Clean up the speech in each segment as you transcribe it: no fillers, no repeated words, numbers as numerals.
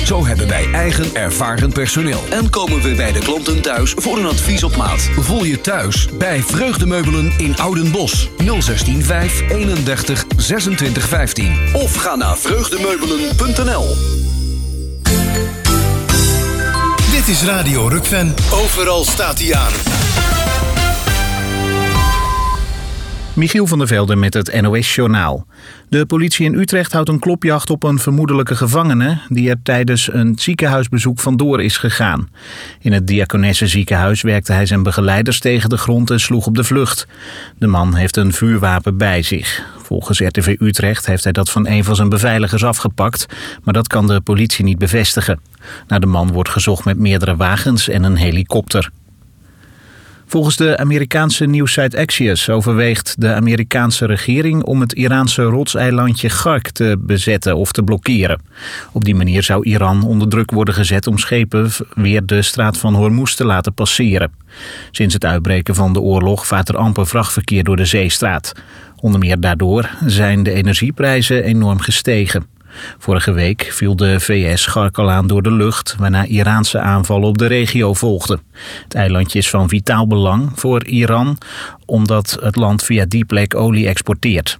Zo hebben wij eigen ervaren personeel. En komen we bij de klanten thuis voor een advies op maat. Voel je thuis bij Vreugdemeubelen in Oudenbosch. 016 5 31 26 15. Of ga naar vreugdemeubelen.nl. Dit is Radio Rukven. Overal staat hij aan. Michiel van der Velde met het NOS-journaal. De politie in Utrecht houdt een klopjacht op een vermoedelijke gevangene die er tijdens een ziekenhuisbezoek vandoor is gegaan. In het Diakonessenziekenhuis werkte hij zijn begeleiders tegen de grond en sloeg op de vlucht. De man heeft een vuurwapen bij zich. Volgens RTV Utrecht heeft hij dat van een van zijn beveiligers afgepakt, maar dat kan de politie niet bevestigen. Naar de man wordt gezocht met meerdere wagens en een helikopter. Volgens de Amerikaanse nieuwssite Axios overweegt de Amerikaanse regering om het Iraanse rotseilandje Gark te bezetten of te blokkeren. Op die manier zou Iran onder druk worden gezet om schepen weer de straat van Hormuz te laten passeren. Sinds het uitbreken van de oorlog vaart er amper vrachtverkeer door de zeestraat. Onder meer daardoor zijn de energieprijzen enorm gestegen. Vorige week viel de VS Gark al aan door de lucht, waarna Iraanse aanvallen op de regio volgden. Het eilandje is van vitaal belang voor Iran, omdat het land via die plek olie exporteert.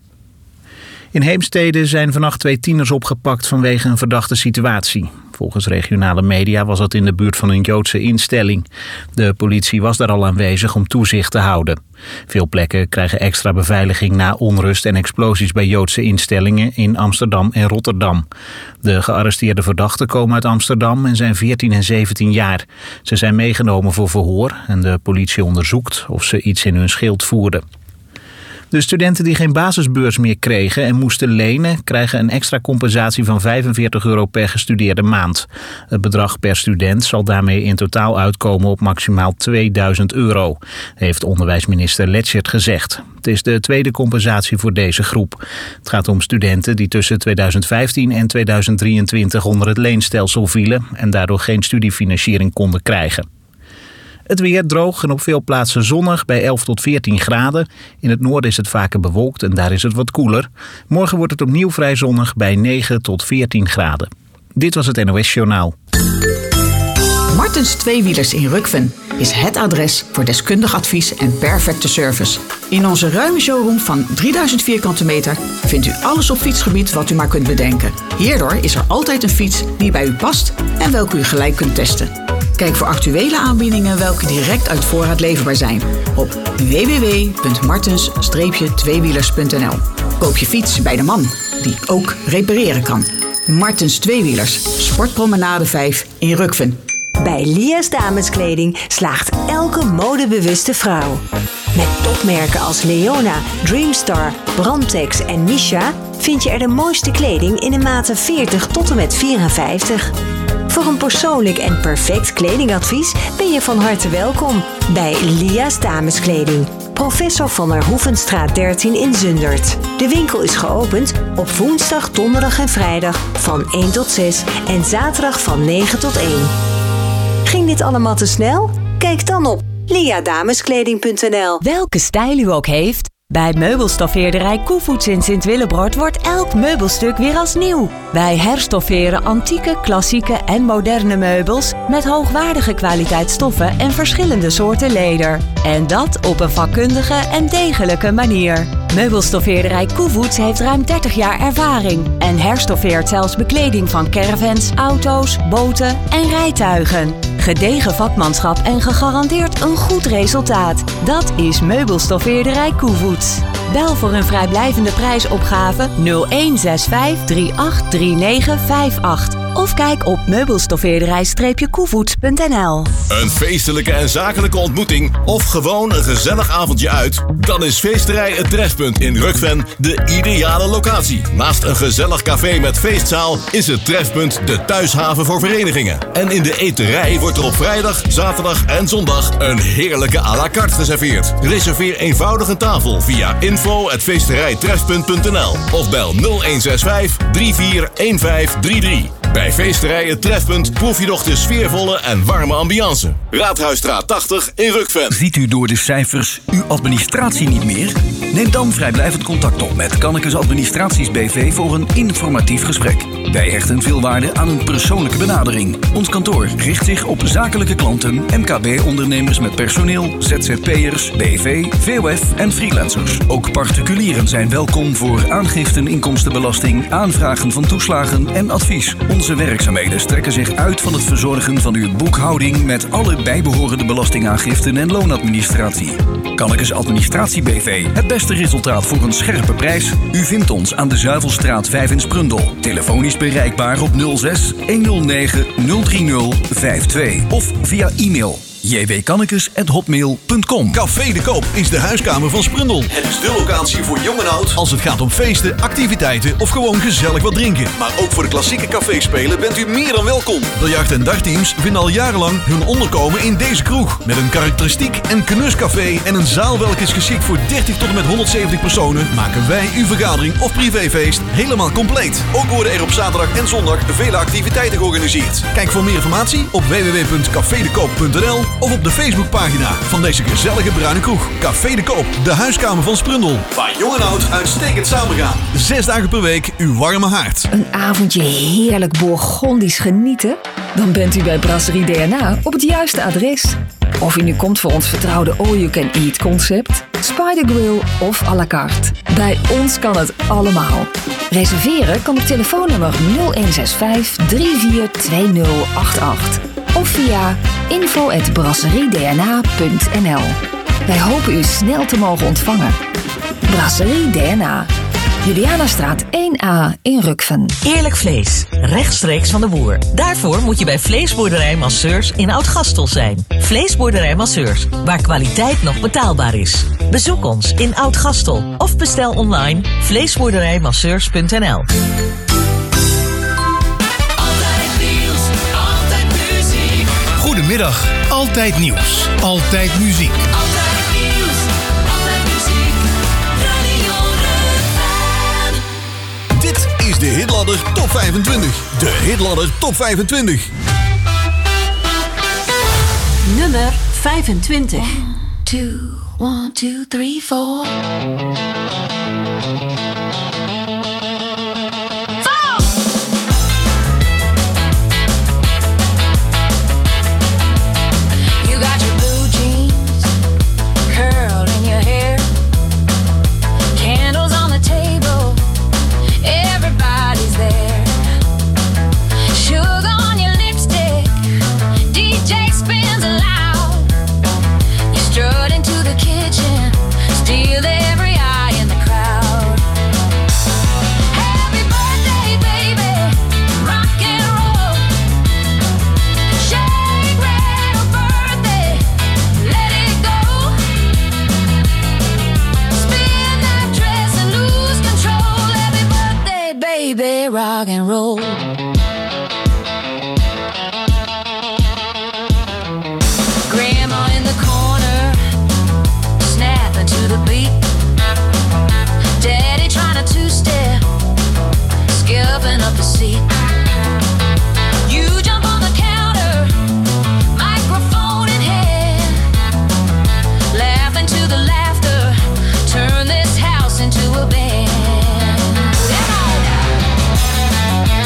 In Heemstede zijn vannacht 2 tieners opgepakt vanwege een verdachte situatie. Volgens regionale media was het in de buurt van een Joodse instelling. De politie was daar al aanwezig om toezicht te houden. Veel plekken krijgen extra beveiliging na onrust en explosies bij Joodse instellingen in Amsterdam en Rotterdam. De gearresteerde verdachten komen uit Amsterdam en zijn 14 en 17 jaar. Ze zijn meegenomen voor verhoor en de politie onderzoekt of ze iets in hun schild voerden. De studenten die geen basisbeurs meer kregen en moesten lenen, krijgen een extra compensatie van €45 per gestudeerde maand. Het bedrag per student zal daarmee in totaal uitkomen op maximaal €2000, heeft onderwijsminister Letschert gezegd. Het is de tweede compensatie voor deze groep. Het gaat om studenten die tussen 2015 en 2023 onder het leenstelsel vielen en daardoor geen studiefinanciering konden krijgen. Het weer droog en op veel plaatsen zonnig bij 11 tot 14 graden. In het noorden is het vaker bewolkt en daar is het wat koeler. Morgen wordt het opnieuw vrij zonnig bij 9 tot 14 graden. Dit was het NOS Journaal. Martens Tweewielers in Rukven is het adres voor deskundig advies en perfecte service. In onze ruime showroom van 3000 vierkante meter vindt u alles op fietsgebied wat u maar kunt bedenken. Hierdoor is er altijd een fiets die bij u past en welke u gelijk kunt testen. Kijk voor actuele aanbiedingen welke direct uit voorraad leverbaar zijn op www.martens-tweewielers.nl. Koop je fiets bij de man die ook repareren kan. Martens Tweewielers, Sportpromenade 5 in Rukven. Bij Lia's Dameskleding slaagt elke modebewuste vrouw. Met topmerken als Leona, Dreamstar, Brandtex en Misha vind je er de mooiste kleding in de maten 40 tot en met 54. Voor een persoonlijk en perfect kledingadvies ben je van harte welkom bij Lia's Dameskleding. Professor van der Hoevenstraat 13 in Zundert. De winkel is geopend op woensdag, donderdag en vrijdag van 1 tot 6 en zaterdag van 9 tot 1. Ging dit allemaal te snel? Kijk dan op liadameskleding.nl. Welke stijl u ook heeft, bij meubelstoffeerderij Koevoets in Sint-Willebroord wordt elk meubelstuk weer als nieuw. Wij herstofferen antieke, klassieke en moderne meubels met hoogwaardige kwaliteit stoffen en verschillende soorten leder. En dat op een vakkundige en degelijke manier. Meubelstoffeerderij Koevoets heeft ruim 30 jaar ervaring en herstoffeert zelfs bekleding van caravans, auto's, boten en rijtuigen. Gedegen vakmanschap en gegarandeerd een goed resultaat. Dat is Meubelstoffeerderij Koevoets. Bel voor een vrijblijvende prijsopgave 0165 383958 of kijk op meubelstoffeerderij-koevoets.nl. Een feestelijke en zakelijke ontmoeting of gewoon een gezellig avondje uit? Dan is Feesterij Het Trefpunt in Rukven de ideale locatie. Naast een gezellig café met feestzaal is het Trefpunt de thuishaven voor verenigingen. En in de eterij wordt er op vrijdag, zaterdag en zondag een heerlijke à la carte geserveerd. Reserveer eenvoudig een tafel via info@feesterijtrefpunt.nl of bel 0165 341533. Bij feesterij Het Trefpunt proef je nog de sfeervolle en warme ambiance. Raadhuisstraat 80 in Rukven. Ziet u door de cijfers uw administratie niet meer? Neem dan vrijblijvend contact op met Kannekes Administraties BV voor een informatief gesprek. Wij hechten veel waarde aan een persoonlijke benadering. Ons kantoor richt zich op zakelijke klanten, MKB-ondernemers met personeel, ZZP'ers, BV, VOF en freelancers. Ook particulieren zijn welkom voor aangiften inkomstenbelasting, aanvragen van toeslagen en advies. Onze werkzaamheden strekken zich uit van het verzorgen van uw boekhouding met alle bijbehorende belastingaangiften en loonadministratie. Kannekes Administratie BV. Het beste resultaat voor een scherpe prijs? U vindt ons aan de Zuivelstraat 5 in Sprundel. Telefonisch bereikbaar op 06 109 030 52 of via e-mail jwkannekes@hotmail.com. Café de Koop is de huiskamer van Sprundel. Het is de locatie voor jong en oud als het gaat om feesten, activiteiten of gewoon gezellig wat drinken. Maar ook voor de klassieke caféspelen bent u meer dan welkom. Biljart- en dartteams vinden al jarenlang hun onderkomen in deze kroeg. Met een karakteristiek en knuscafé en een zaal welke is geschikt voor 30 tot en met 170 personen, maken wij uw vergadering of privéfeest helemaal compleet. Ook worden er op zaterdag en zondag vele activiteiten georganiseerd. Kijk voor meer informatie op www.cafedekoop.nl of op de Facebookpagina van deze gezellige bruine kroeg. Café de Koop, de huiskamer van Sprundel. Waar jong en oud uitstekend samengaan. 6 dagen per week uw warme haard. Een avondje heerlijk Bourgondisch genieten? Dan bent u bij Brasserie DNA op het juiste adres. Of u nu komt voor ons vertrouwde all-you-can-eat concept, Spider Grill of à la carte. Bij ons kan het allemaal. Reserveren kan op telefoonnummer 0165 342088 of via info@brasseriedna.nl. Wij hopen u snel te mogen ontvangen. Brasserie DNA. Julianastraat 1A in Rukven. Eerlijk vlees, rechtstreeks van de boer. Daarvoor moet je bij Vleesboerderij Masseurs in Oud-Gastel zijn. Vleesboerderij Masseurs, waar kwaliteit nog betaalbaar is. Bezoek ons in Oud-Gastel of bestel online vleesboerderijmasseurs.nl. Goedemiddag, Altijd Nieuws, Altijd Muziek. Altijd nieuws, altijd muziek, Radio Rukven. Dit is de Hitladder Top 25. De Hitladder Top 25. Nummer 25. 1, 2, 3, 4. Rock and roll. Grandma in the corner, snapping to the beat. Daddy trying to two-step, scuffing up the seat. You jump on the counter, microphone in hand, laughing to the laughter, turn this house into a band.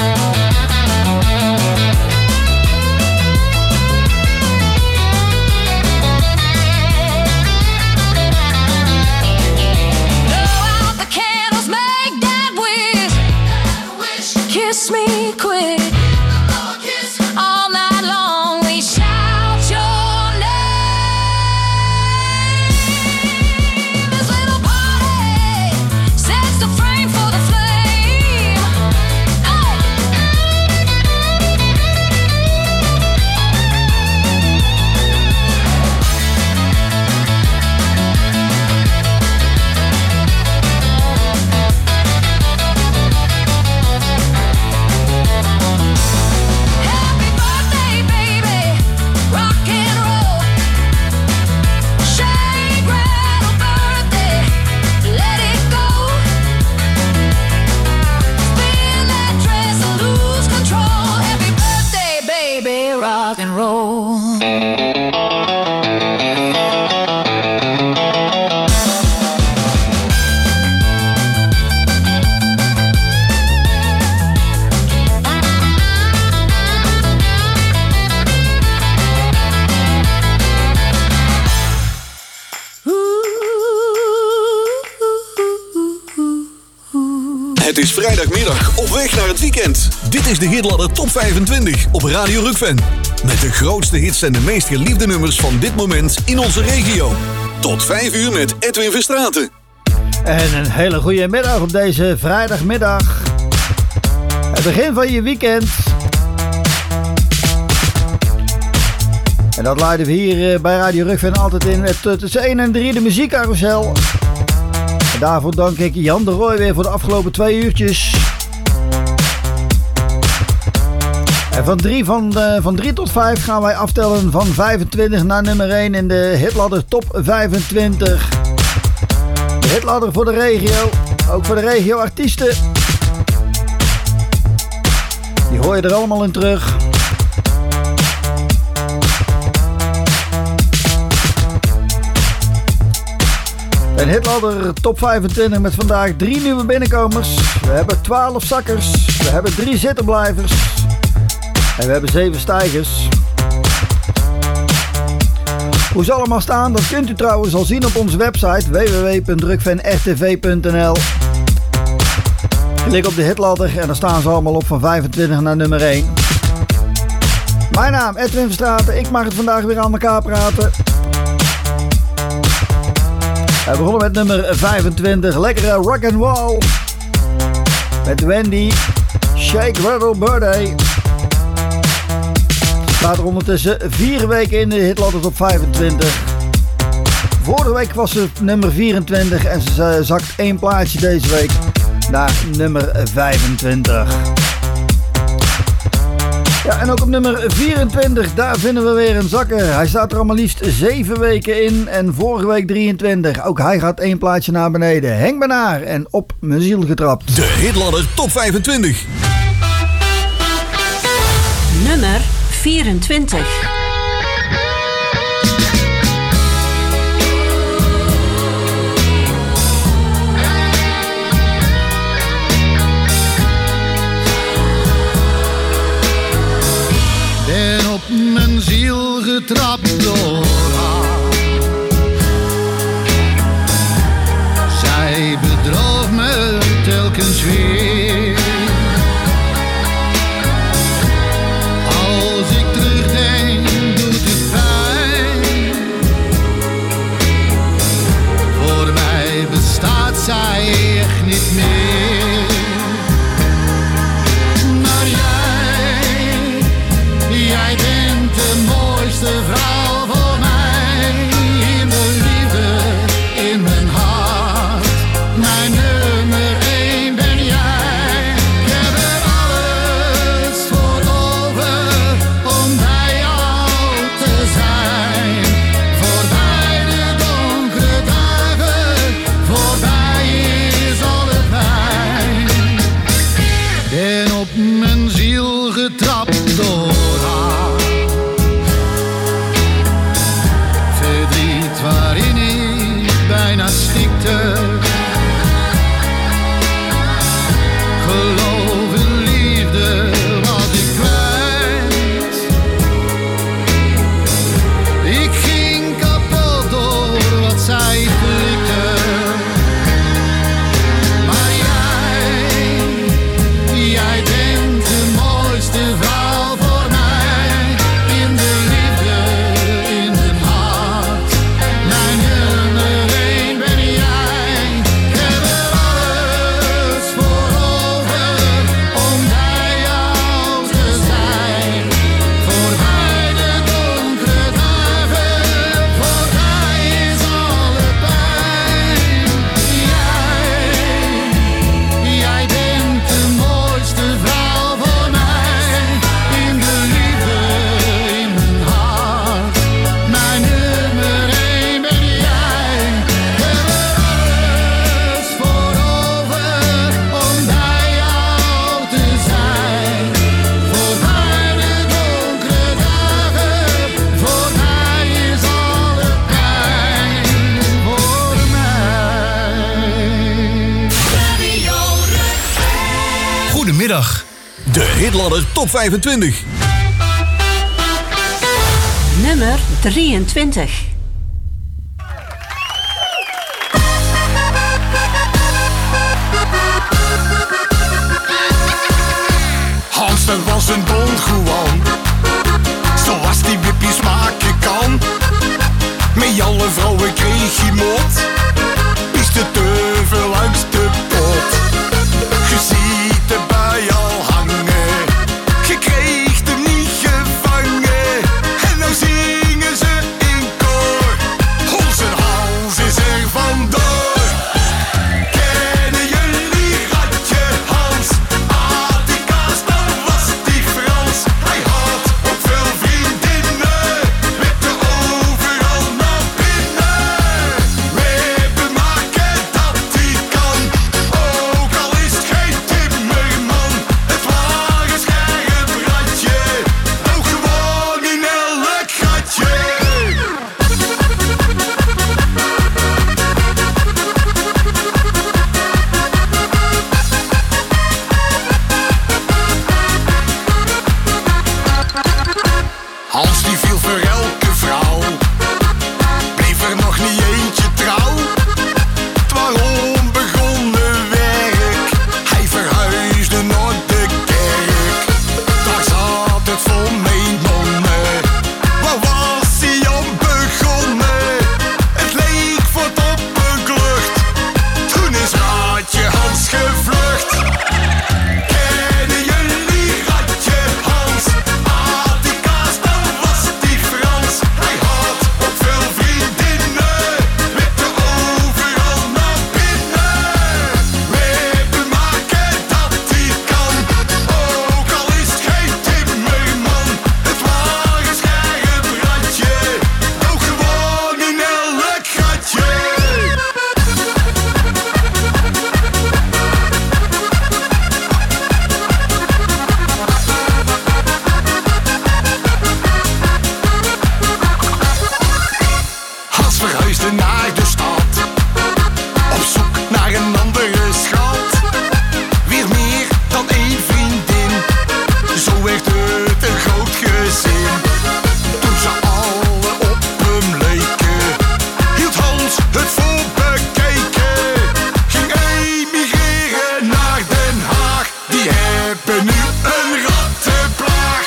roll. Het is vrijdagmiddag op weg naar het weekend. Dit is de Hitladder Top 25 op Radio Rukven. Met de grootste hits en de meest geliefde nummers van dit moment in onze regio. Tot 5 uur met Edwin Verstraeten. En een hele goede middag op deze vrijdagmiddag. Het begin van je weekend. En dat leiden we hier bij Radio Rukven altijd in met tussen 1 en 3 de muziekcarousel. En daarvoor dank ik Jan de Rooij weer voor de afgelopen 2 uurtjes. En van 3 tot 5 gaan wij aftellen van 25 naar nummer 1 in de Hitladder Top 25. De Hitladder voor de regio, ook voor de regio-artiesten. Die hoor je er allemaal in terug. Een Hitladder Top 25 met vandaag 3 nieuwe binnenkomers. We hebben 12 zakkers. We hebben 3 zittenblijvers. En we hebben 7 stijgers. Hoe ze allemaal staan, dat kunt u trouwens al zien op onze website www.rukvenrtv.nl. Klik op de Hitladder en dan staan ze allemaal op van 25 naar nummer 1. Mijn naam Edwin Verstraeten. Ik mag het vandaag weer aan elkaar praten. We begonnen met nummer 25, lekkere rock'n'roll. Met Wendy, Shake Rattle Birthday. Staat er ondertussen 4 weken in de Hitladder Top 25. Vorige week was ze nummer 24 en ze zakt 1 plaatsje deze week naar nummer 25. Ja, en ook op nummer 24, daar vinden we weer een zakker. Hij staat er al maar liefst 7 weken in en vorige week 23. Ook hij gaat 1 plaatsje naar beneden. Henk Benaar en Op mijn ziel getrapt. De Hitladder Top 25. Nummer 24. Ben op mijn ziel getrapt door haar. Zij bedroog me telkens weer. Als ik terugdenk, doet het pijn. Voor mij bestaat zij echt niet meer. Maar jij bent de mooiste vrouw voor mij. In de liefde, in mijn hart. Mijn nummer 1 ben jij. Ik heb er alles voor over om bij jou te zijn. Voorbij de donkere dagen, voorbij is alle pijn. Ben op mijn ziel getrapt door. Waarin ik bijna stikte. Geloof in liefde was ik kwijt. Ik ging kapot door wat zij flikte. Maar jij bent de mooiste vrouw voor mij. Hitladder Top 25. Nummer 23. Hans, dat was een Don Juan, zoals die wippies maken kan. Met alle vrouwen kreeg hij mot, is de teufel langs de pot. Je ziet erbij al hangen, je kreeg hem niet gevangen. En nou zingen ze in koor, onze hals is er vandoor. Kennen jullie Ratje Hans? Ah, die kaas, dan was die Frans. Hij had ook veel vriendinnen, wipte overal naar binnen. Wippen maken dat hij kan, ook al is het geen timmerman. Het ware scherp ratje, ook gewoon in elk gatje. Hans die viel voor elke vrouw, bleef er nog niet eentje trouw. Het was onbegonnen werk, hij verhuisde naar de kerk. Daar zat het vol met nonnen, waar was hij aan begonnen? Het leek voor het op een klucht, toen is Ratje Hans gevlucht. Kennen jullie Ratje Hans? Ah, die kaas, dan was die Frans. Hij had ook veel vriendinnen, wipte overal naar binnen. Wippen maken dat hij kan, ook al is het geen timmerman. Het ware scherp ratje, ook gewoon in elk gatje. Hans verhuisde naar de stad, op zoek naar een andere schat. Weer meer dan één vriendin, zo werd het een groot gezin. Toen ze alle op hem leken, hield Hans het voor bekeken. Ging emigreren naar Den Haag, die hebben nu een rattenplaag.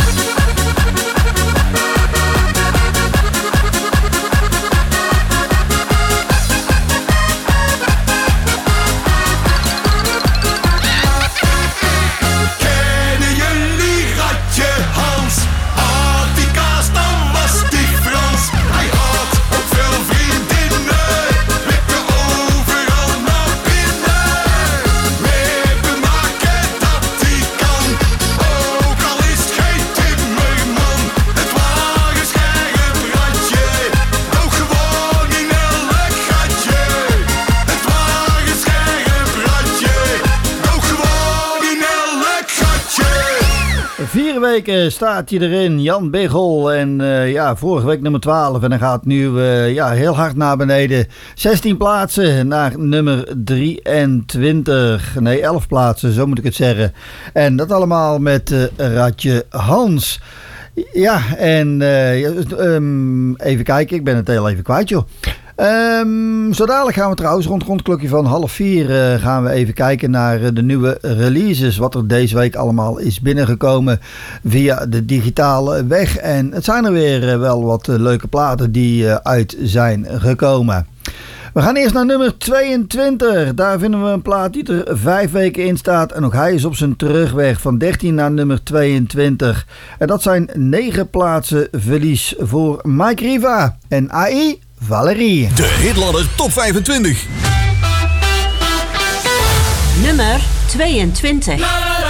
Kennen jullie Ratje Hans? Ah, die kaas, dan was die Frans. Hij had ook veel vriendinnen, wipte overal naar binnen. Wippen maken dat hij kan, ook al is het geen timmerman. Het ware scherp ratje, ook gewoon in elk gatje. Het ware scherp ratje, ook gewoon in elk gatje. 4 weken staat hij erin, Jan Biggel. En vorige week nummer 12. En hij gaat nu heel hard naar beneden. 16 plaatsen naar nummer 23. Nee, 11 plaatsen, zo moet ik het zeggen. En dat allemaal met Ratje Hans. Ja, en even kijken, ik ben het heel even kwijt, joh. Zo dadelijk gaan we trouwens rond klokje van 3:30 gaan we even kijken naar de nieuwe releases. Wat er deze week allemaal is binnengekomen via de digitale weg. En het zijn er weer wel wat leuke platen die uit zijn gekomen. We gaan eerst naar nummer 22. Daar vinden we een plaat die er 5 weken in staat. En ook hij is op zijn terugweg van 13 naar nummer 22. En dat zijn 9 plaatsen verlies voor Mike Riva en AI Valerie. De Hitladder Top 25. Nummer 22.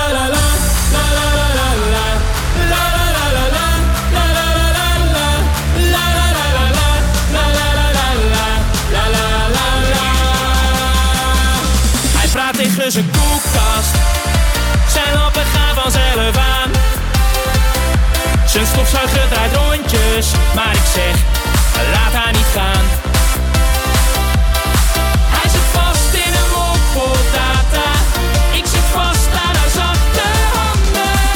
Hij praat tegen zijn koelkast, zijn lappen gaan vanzelf aan. Zijn stofzuiger draait rondjes, maar ik zeg, laat haar niet gaan. Hij zit vast in een mok vol data, ik zit vast aan haar zachte handen.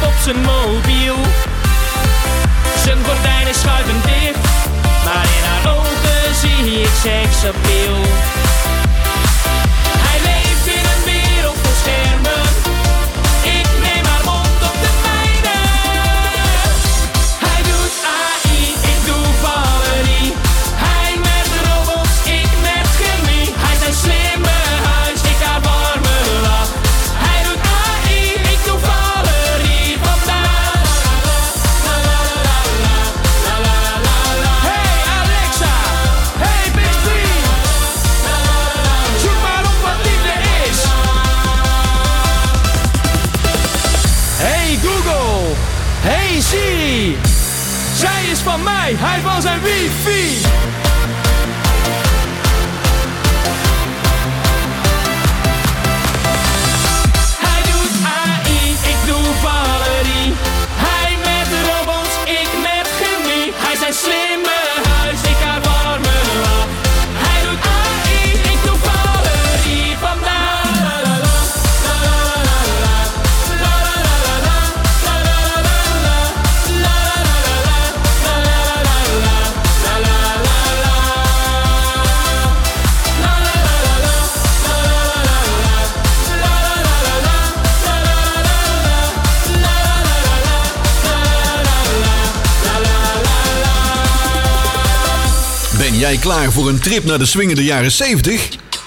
op zijn mobiel. Zijn gordijnen schuiven dicht, maar in haar ogen zie ik seksappeal. Hij leeft in een wereld vol schermen, ik neem haar mond op de mijne. Hij doet AI, ik doe Valerie. Hij met robots, ik met chemie. Hij zijn slimme huis, ik haar warme lach. Hij doet AI, ik doe Valerie vandaag. Hey Alexa, hey Big Three, zoek maar op wat liefde is. Hey Google, hey Siri, zij is van mij, hij van zijn wifi. Hij doet AI, ik doe Valerie. Hij met robots, ik met chemie. Hij zijn slimme huis, ik haar warme lach. Hij doet AI, ik doe Valerie vandaag. Ben jij klaar voor een trip naar de swingende jaren 70?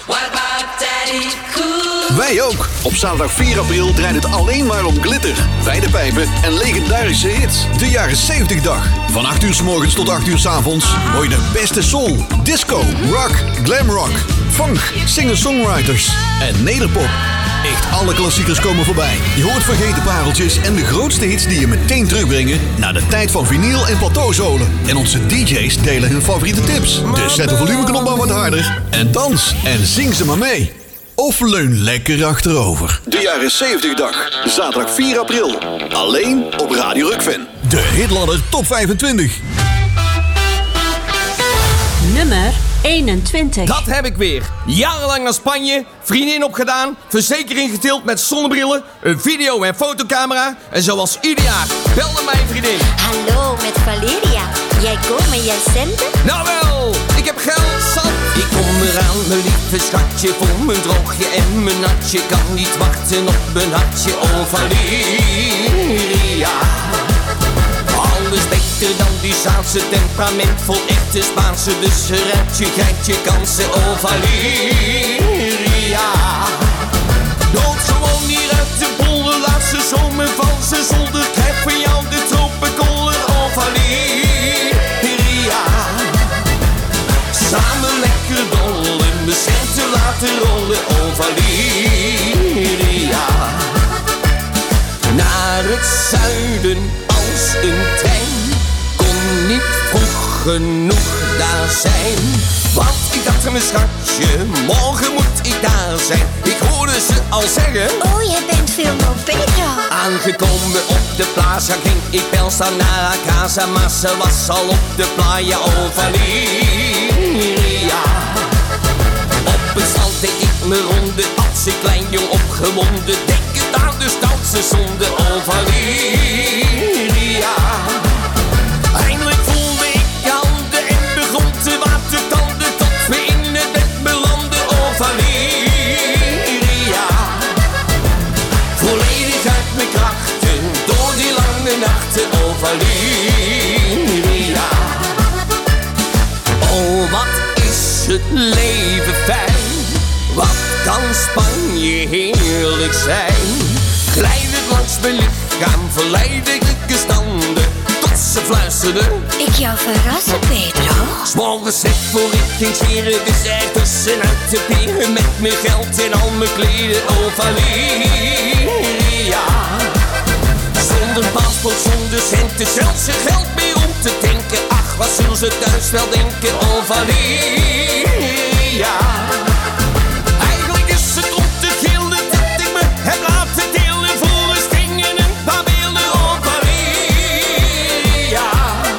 Wij ook. Op zaterdag 4 april draait het alleen maar om glitter, wijde pijpen en legendarische hits. De jaren 70 dag. Van 8 uur 's morgens tot 8 uur 's avonds hoor je de beste soul, disco, rock, glam rock, funk, singer-songwriters en nederpop. Echt alle klassiekers komen voorbij. Je hoort vergeten pareltjes en de grootste hits die je meteen terugbrengen naar de tijd van vinyl en plateauzolen. En onze DJ's delen hun favoriete tips. Dus zet de volumeknop maar wat harder en dans en zing ze maar mee. Of leun lekker achterover. De jaren 70 dag. Zaterdag 4 april. Alleen op Radio Rukven. De Hitladder Top 25. Nummer 21. Dat heb ik weer. Jarenlang naar Spanje, vriendin opgedaan, verzekering getild met zonnebrillen, een video- en fotocamera. En zoals ieder jaar belde mijn vriendin. Hallo, met Valeria. Jij komen, jij centen? Nou wel, ik heb geld zat. Ik kom eraan, mijn lieve schatje, voor mijn droogje en mijn natje. Kan niet wachten op mijn hartje, oh Valeria. Alles beter dan die Zaanse, temperamentvol, echte Spaanse. Dus ratje, geitje, kansen, oh Valeria. Doodgewoon hier uit de polder, laatste zomer van zijn zolder. Krijg van jou de tropenkoller, oh Valeria. Samen lekker dollen, mijn centen laten rollen, oh Valeria. Naar het zuiden als een trein, kon niet vroeg genoeg daar zijn. Want ik dacht aan mijn schatje, morgen moet ik daar zijn. Ik hoorde ze al zeggen, oh jij bent veel beter. Aangekomen op de plaza ging ik wel staan naar haar casa. Maar ze was al op de playa, oh Valeria. Op het strand deed ik me ronde, als ik klein jong opgewonden. Denk het aan de stoutste zonde, oh Valeria. Eindelijk voelde ik je handen en begon te watertanden tot we in het bed belanden, oh Valeria. Volledig uit mijn krachten, door die lange nachten, oh Valeria. Oh, wat is het leven fijn, wat kan Spanje heerlijk zijn. Glijdend langs mijn lichaam, verleidelijke standen, tot ze fluisterden, ik jou verrassen, Pedro. 's morgens net voor ik ging zweren, dus er tussenuit te peren. Met mijn geld en al mijn kleden, oh Valeria. Zonder paspoort, zonder centen, zelfs geen geld meer om te tanken. Ach, wat zullen ze thuis wel denken, oh Valeria. Eigenlijk is het om te gillen dat ik me heb laten delen voor een sting en een paar beelden, oh Valeria.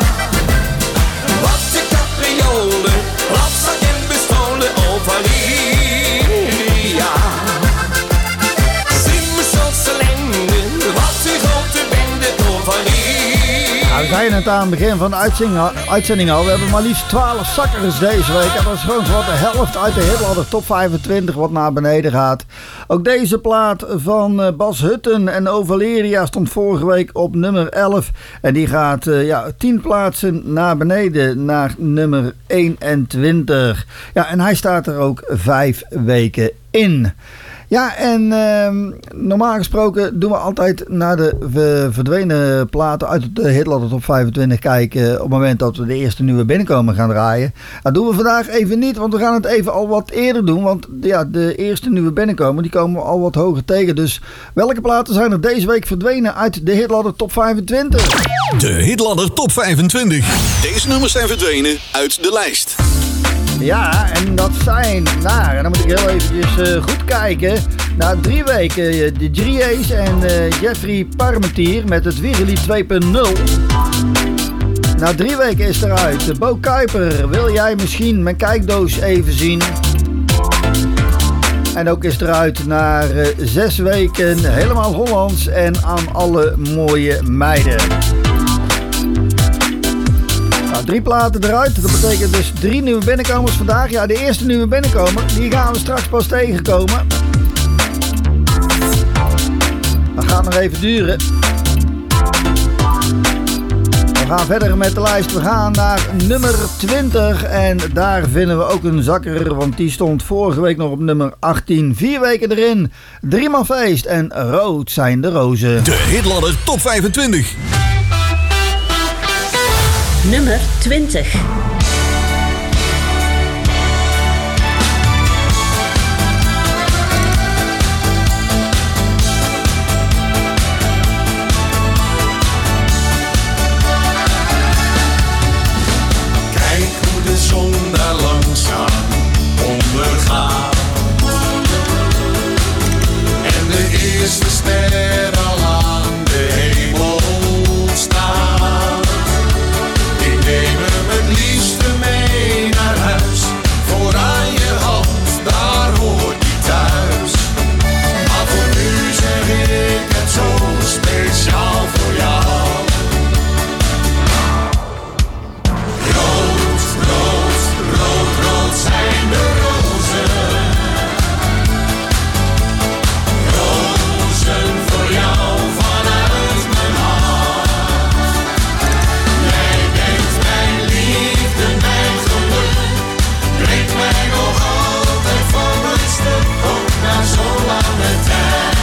Wat een capriolen, lapzak en bestolen, oh Valeria. Zie me zoals ellende, wat een grote bende. zei het aan het begin van de uitzending al. We hebben maar liefst 12 zakkers deze week. En dat is gewoon wat de helft uit de hitladder top 25 wat naar beneden gaat. Ook deze plaat van Bas Hutten en Ovaleria stond vorige week op nummer 11. En die gaat 10 plaatsen naar beneden naar nummer 21. Ja, en hij staat er ook 5 weken in. Ja, en normaal gesproken doen we altijd naar de verdwenen platen uit de hitladder top 25 kijken op het moment dat we de eerste nieuwe binnenkomen gaan draaien. Dat doen we vandaag even niet, want we gaan het even al wat eerder doen, want ja, de eerste nieuwe binnenkomen die komen al wat hoger tegen. Dus welke platen zijn er deze week verdwenen uit de hitladder top 25? De hitladder top 25. Deze nummers zijn verdwenen uit de lijst. Ja, en dat zijn, en dan moet ik heel eventjes goed kijken. Na 3 weken de Drieërs en Jeffrey Parmentier met het Wiegerlied 2.0. Na 3 weken is eruit. Bo Kuiper, wil jij misschien mijn kijkdoos even zien? En ook is eruit naar 6 weken helemaal Hollands en aan alle mooie meiden. 3 platen eruit, dat betekent dus 3 nieuwe binnenkomers vandaag. Ja, de eerste nieuwe binnenkomer, die gaan we straks pas tegenkomen. Dat gaat nog even duren. We gaan verder met de lijst. We gaan naar nummer 20 en daar vinden we ook een zakker, want die stond vorige week nog op nummer 18. 4 weken erin, 3 man feest en rood zijn de rozen. De hitladder top 25. Nummer 20. Kijk hoe de zon daar langzaam ondergaat. En de eerste ster al aan de hemel staat. Ik neem hem het liefste mee naar huis. Voor aan je hand, daar hoort hij thuis. Maar voor nu zeg ik het zo speciaal voor jou. Rood, rood, rood, rood zijn de rozen. Rozen voor jou vanuit mijn hart. Jij bent mijn liefde, mijn geluk. Brengt mij nog altijd van mijn stuk, ook na zo'n lange tijd.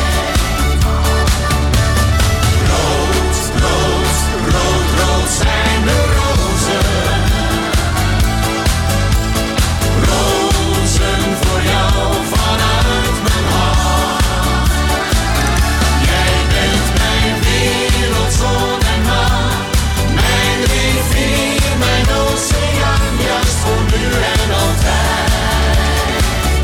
Rood, rood, rood, rood zijn de rozen. Rozen voor jou vanuit mijn hart. Jij bent mijn wereld, zon en maan. Mijn rivier, mijn oceaan, juist voor nu en altijd.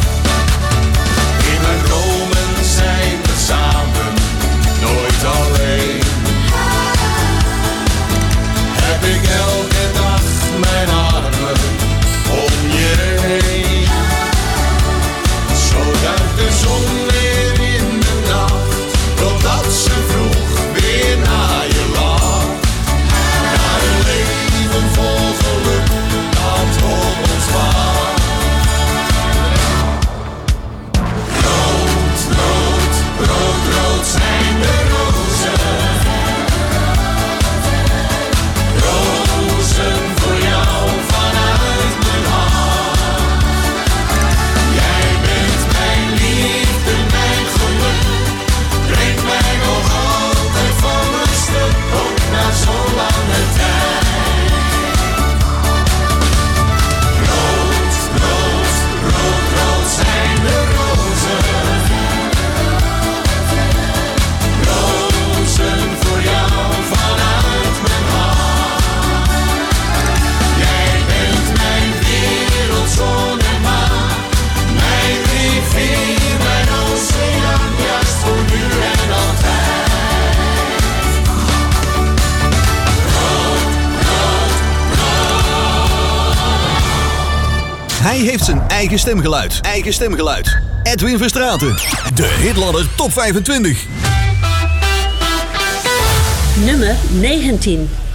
In mijn dromen zijn we samen, nooit alleen. Heb ik elke dag mijn armen om je heen. Zo duikt de zon weer in de nacht, totdat ze vroeg weer naar je lacht. Naar een leven vol geluk, dat op ons wacht. Rood, rood, rood, rood zijn de rozen. Rozen voor jou vanuit mijn hart. Jij bent mijn liefde, mijn geluk. Brengt mij nog altijd van mijn stuk, ook na zo'n lange tijd. Rood, rood, rood, rood zijn de rozen. Rozen voor jou vanuit mijn hart. Jij bent mijn wereld, zon en maan. Mijn rivier, mijn oceaan, juist voor nu en altijd. Hij heeft zijn eigen stemgeluid. Eigen stemgeluid. Edwin Verstraeten. De hitladder top 25. Nummer 19.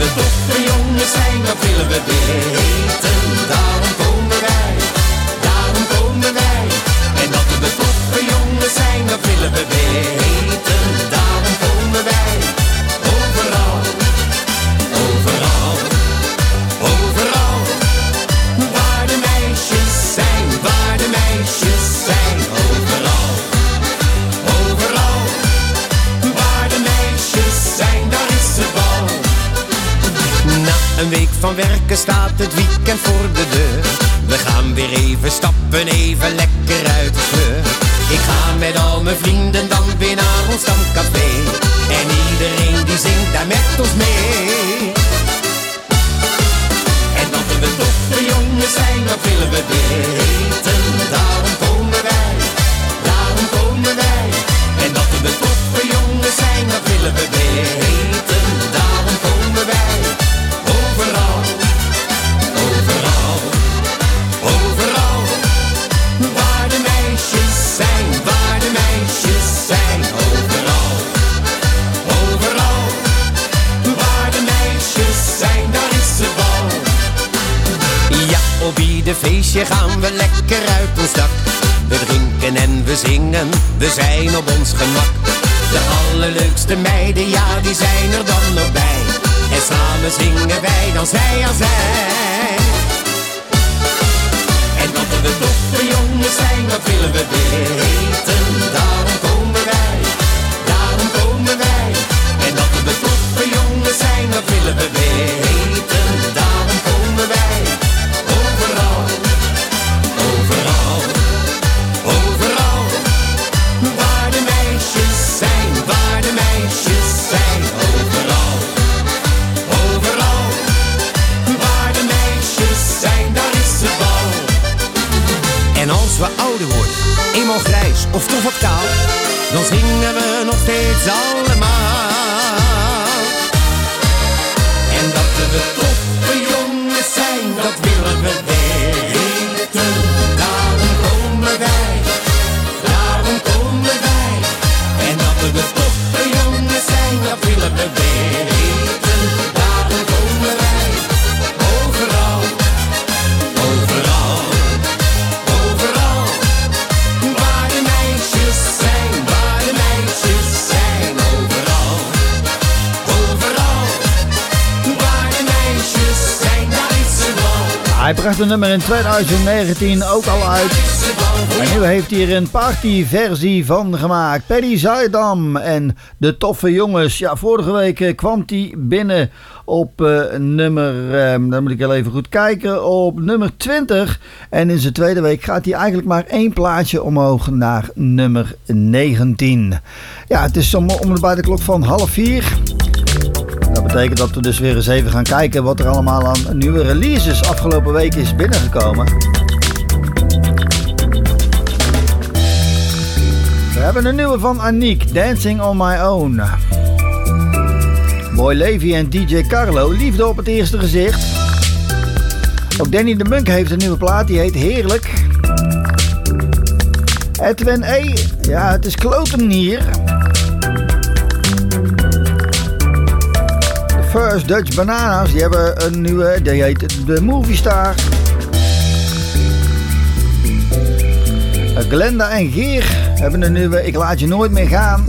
we toffe jongens zijn, dat willen we weten. Daarom komen wij, daarom komen wij. En dat we toffe jongens zijn, dat willen we weten. Daarom komen wij, overal, overal, overal. Waar de meisjes zijn, waar de meisjes zijn, overal, overal. Waar de meisjes zijn, daar is het bal. Na een week van werken staat het weekend voor de deur. We gaan weer even stappen, even lekker uit de sleur. Ik ga met al mijn vrienden dan weer naar ons stamcafé. En iedereen die zingt daar met ons mee. En dat we toffe jongens zijn, dat willen we weten. Daarom komen wij, daarom komen wij. En dat we toffe jongens zijn, dat willen we weten. Daarom komen wij, overal, overal, overal. Waar de meisjes zijn, waar de meisjes zijn, overal, overal. Waar de meisjes zijn, daar is het bal. Ja, op ieder feestje gaan we lekker uit ons dak. We drinken en we zingen, we zijn op ons gemak. De allerleukste meiden, ja, die zijn er dan nog bij. En samen zingen wij dan zij aan zij. En dat we toffe jongens zijn, dat willen we weten. Daarom komen wij, daarom komen wij. En dat we toffe jongens zijn, dat willen we weten. Daarom komen wij, overal, overal, overal. Waar de meisjes zijn, waar de meisjes zijn, overal, overal. Waar de meisjes zijn, daar is het bal. En als we ouder worden, eenmaal grijs of toch wat kaal, dan zingen we nog steeds allemaal. En dat we toffe jongens zijn, dat willen we weten. Daarom komen wij, daarom komen wij. En dat we toffe jongens zijn, dat willen we weten. Daarom komen wij, overal, overal, overal. Waar de meisjes zijn, waar de meisjes zijn, overal, overal. Waar de meisjes zijn, daar is het bal. Hij bracht een nummer in 2019 ook al uit. En nu heeft hij er een partyversie van gemaakt. Paddy Zuidam en de toffe jongens. Ja, vorige week kwam hij binnen op nummer, dan moet ik heel even goed kijken, op nummer 20. En in zijn tweede week gaat hij eigenlijk maar 1 plaatsje omhoog naar nummer 19. Ja, het is om de bij de klok van 3:30. Dat betekent dat we dus weer eens even gaan kijken wat er allemaal aan nieuwe releases afgelopen week is binnengekomen. We hebben een nieuwe van Aniek, Dancing on My Own. Boy Levi en DJ Carlo, Liefde op het eerste gezicht. Ook Danny de Munk heeft een nieuwe plaat, die heet Heerlijk. Edwin E, ja, het is kloten hier. The First Dutch Bananas, die hebben een nieuwe, die heet The Movie Star. Glenda en Geer hebben een nieuwe, Ik laat je nooit meer gaan.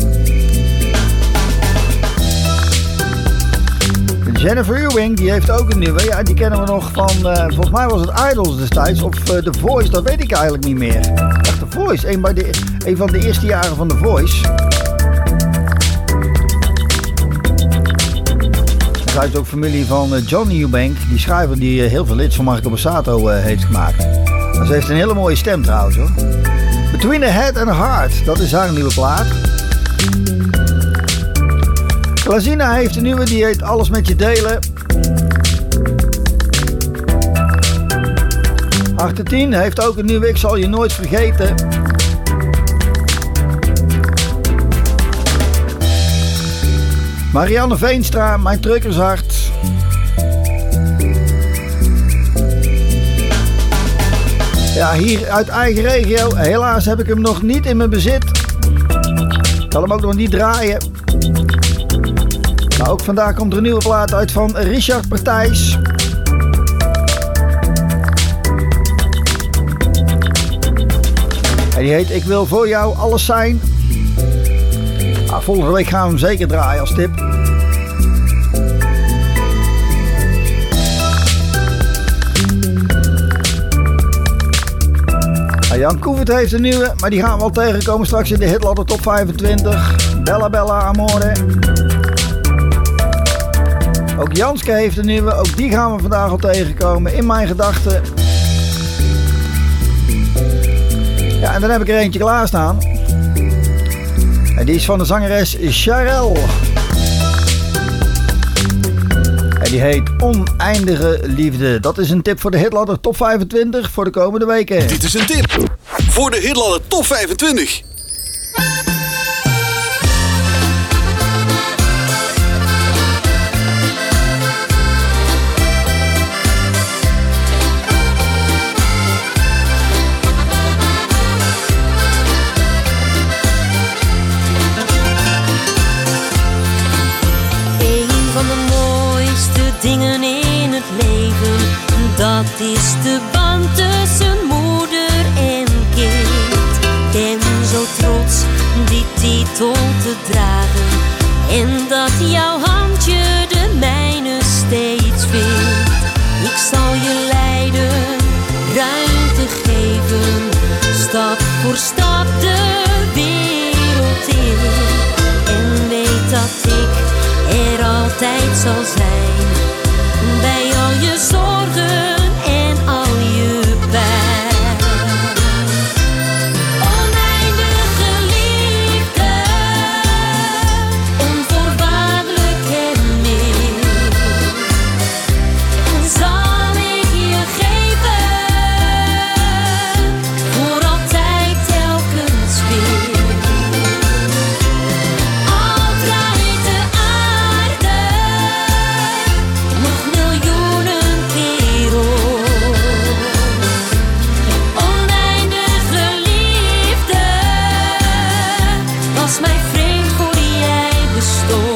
Jennifer Ewing, die heeft ook een nieuwe. Ja, die kennen we nog van, volgens mij was het Idols destijds. Of The Voice, dat weet ik eigenlijk niet meer. Echt The Voice, een van de eerste jaren van The Voice. Zij is ook familie van John Eubank, die schrijver die heel veel lieds van Marco Borsato heeft gemaakt. Maar ze heeft een hele mooie stem trouwens hoor. Between the Head and the Heart, dat is haar nieuwe plaat. Glazina heeft een nieuwe, die heet Alles met je delen. Harte 10 heeft ook een nieuwe, Ik zal je nooit vergeten. Marianne Veenstra, Mijn truckershart. Ja, hier uit eigen regio. Helaas heb ik hem nog niet in mijn bezit. Ik kan hem ook nog niet draaien. Nou, ook vandaag komt er een nieuwe plaat uit van Richard Partijs. En die heet Ik wil voor jou alles zijn. Nou, volgende week gaan we hem zeker draaien als tip. Nou, Jan Koevert heeft een nieuwe, maar die gaan we al tegenkomen straks in de Hitladder Top 25. Bella Bella Amore. Ook Janske heeft een nieuwe, ook die gaan we vandaag al tegenkomen in mijn gedachten. Ja, en dan heb ik er eentje klaarstaan. En die is van de zangeres Charelle. En die heet Oneindige Liefde. Dat is een tip voor de Hitladder Top 25 voor de komende weken. Dit is een tip voor de Hitladder Top 25. Dingen in het leven, dat is de band tussen moeder en kind. Ben zo trots die titel te dragen en dat jouw handje de mijne steeds vindt. Ik zal je leiden, ruimte geven, stap voor stap de wereld in. En weet dat ik er altijd zal zijn. Bij al je zorgen en al je pijn. Oneindige liefde, onvoorwaardelijk en mild, zal ik je geven, voor altijd telkens weer. Al draait de aarde nog miljoenen keer om. Oneindige liefde was mij vreemd voor jij bestond.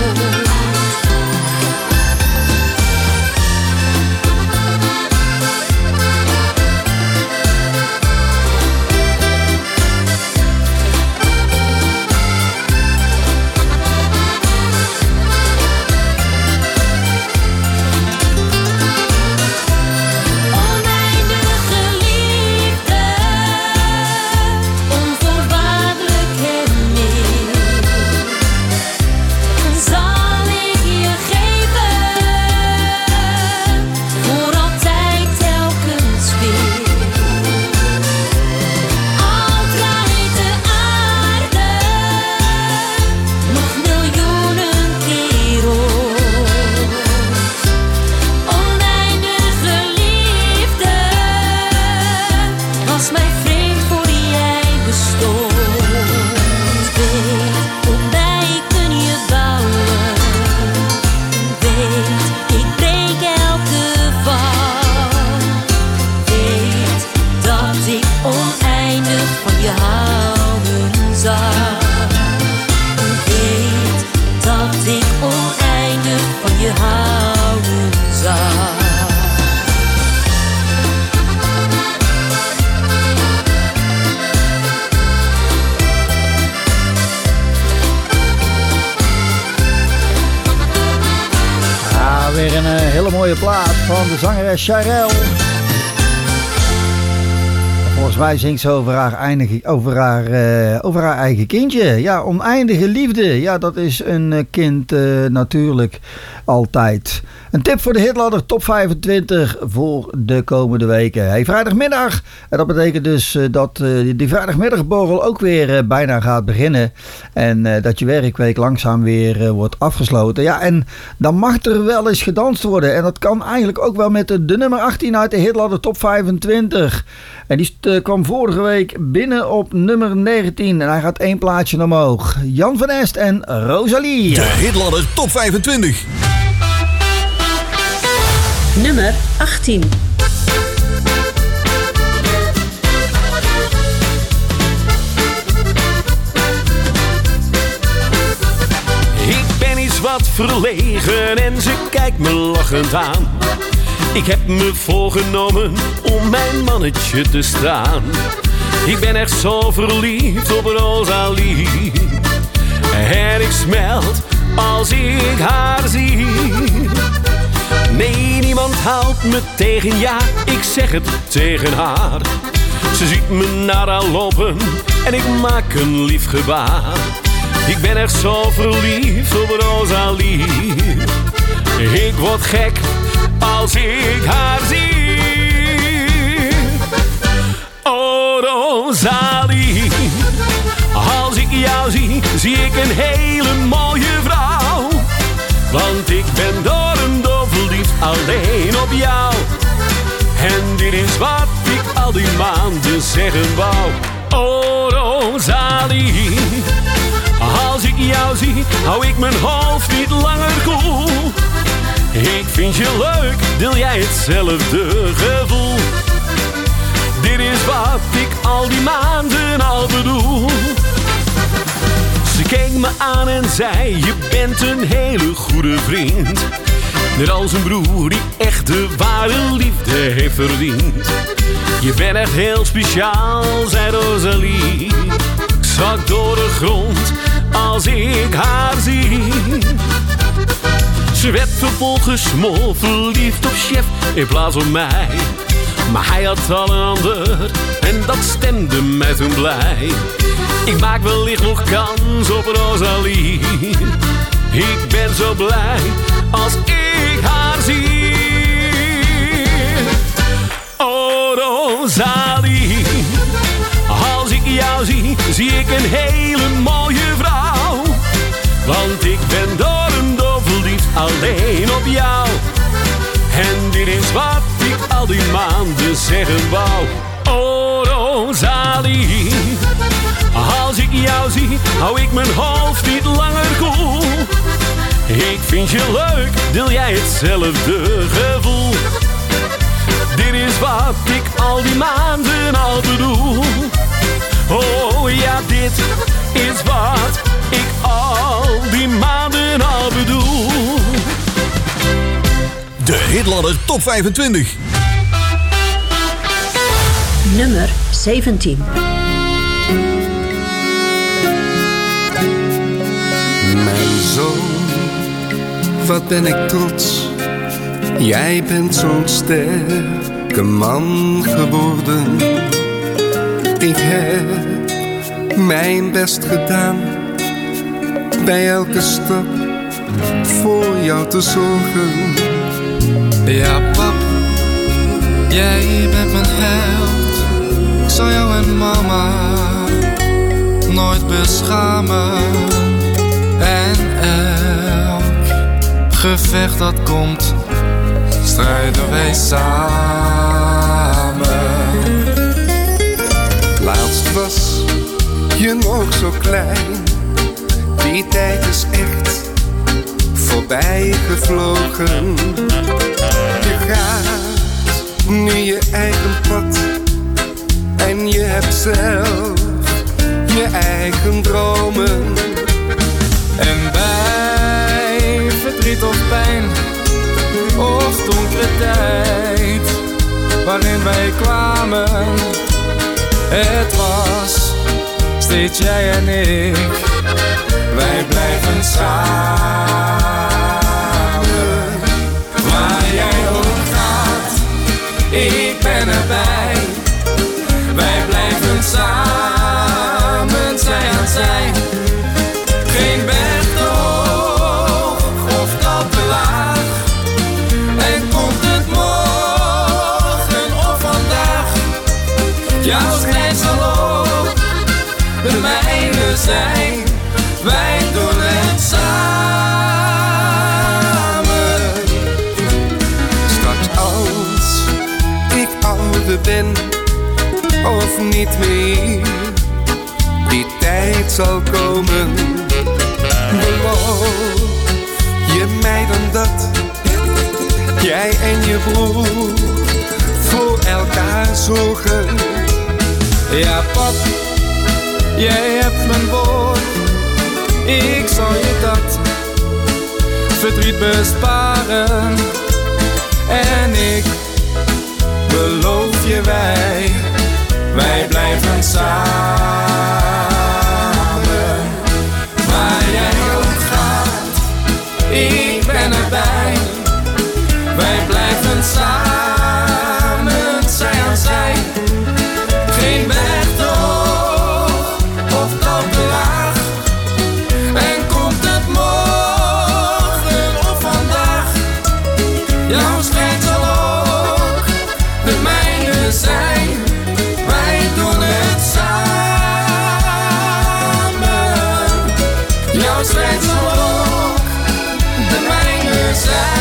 Oneindige liefde, onvoorwaardelijk en mild, zal ik je geven, voor altijd telkens weer. Al draait de aarde nog miljoenen keer om. Oneindige liefde was mij vreemd voor jij bestond. Weet, op mij kun je bouwen. Weet, ik breek elke val. Weet dat ik oneindig van je houden zal. Weet dat ik oneindig van je houden zal. Ja, weer een hele mooie plaat van de zangeres Charelle. Volgens mij zingt ze over haar eigen kindje. Ja, oneindige liefde. Ja, dat is een kind natuurlijk altijd. Een tip voor de Hitladder Top 25 voor de komende weken. Hey, vrijdagmiddag. En dat betekent dus dat die vrijdagmiddagborrel ook weer bijna gaat beginnen. En dat je werkweek langzaam weer wordt afgesloten. Ja, en dan mag er wel eens gedanst worden. En dat kan eigenlijk ook wel met de nummer 18 uit de Hitladder Top 25. En die kwam vorige week binnen op nummer 19. En hij gaat 1 plaatsje omhoog. Jan van Est en Rosalie. De Hitladder Top 25. Nummer 18. Ik ben iets wat wat verlegen en ze kijkt me lachend aan. Ik heb me voorgenomen om mijn mannetje te staan. Ik ben echt zo verliefd op Rosalie. En ik smelt als ik haar zie. Nee, niemand houdt me tegen, ja, ik zeg het tegen haar. Ze ziet me naar haar lopen en ik maak een lief gebaar. Ik ben echt zo verliefd op Rosalie. Ik word gek als ik haar zie. Oh Rosalie, als ik jou zie, zie ik een hele mooie vrouw. Want ik ben door en door verliefd alleen op jou. En dit is wat ik al die maanden zeggen wou. Oh Rosalie, als ik jou zie, hou ik mijn hoofd niet langer koel. Ik vind je leuk, deel jij hetzelfde gevoel. Dit is wat ik al die maanden al bedoel. Ze keek me aan en zei, je bent een hele goede vriend. Net als een broer die echt de ware liefde heeft verdiend. Je bent echt heel speciaal, zei Rosalie. Ik zak door de grond als ik haar zie. Ze werd vervolgens smol verliefd op chef in plaats van mij. Maar hij had al een ander en dat stemde mij toen blij. Ik maak wellicht nog kans op Rosalie. Ik ben zo blij als ik haar zie. Oh Rosalie, als ik jou zie, zie ik een hele mooie vrouw. Want ik ben door en door verliefd alleen op jou. En dit is wat ik al die maanden zeggen wou. Oh Rosalie, als ik jou zie, hou ik mijn hoofd niet langer koel. Ik vind je leuk, deel jij hetzelfde gevoel. Dit is wat ik al die maanden al bedoel. Oh ja, dit is wat ik al die maanden al bedoel. De Hitladder Top 25. Nummer 17. Mijn zoon, wat ben ik trots. Jij bent zo'n sterke man geworden. Ik heb mijn best gedaan, bij elke stap voor jou te zorgen. Ja pap, jij bent mijn held. Ik zal jou en mama nooit beschamen. En elk gevecht dat komt, strijden wij samen. Laatst was je nog zo klein, die tijd is echt voorbij gevlogen. Je gaat nu je eigen pad en je hebt zelf je eigen dromen. En bij verdriet of pijn of donkere tijd waarin wij kwamen, het was steeds jij en ik. Wij blijven samen, waar jij ook gaat, ik ben erbij. Wij blijven samen, zij aan zij. Geen berg te hoog of dat te laag. En komt het morgen of vandaag, jouw strijd zal ook de mijne zijn. Wij doen het samen. Straks als ik ouder ben of niet meer, die tijd zal komen. Beloof je mij dan dat jij en je broer voor elkaar zorgen? Ja pap, jij hebt mijn woord. Ik zal je dat verdriet besparen. En ik beloof je, wij blijven samen. Waar jij ook gaat, ik ben erbij. Wij blijven samen, zij aan zij. Geen berg te hoog of dal te laag. En komt het morgen of vandaag, jouw strijd zal ook de mijne zijn. Wij doen het samen. Jouw strijd zal ook de mijne zijn.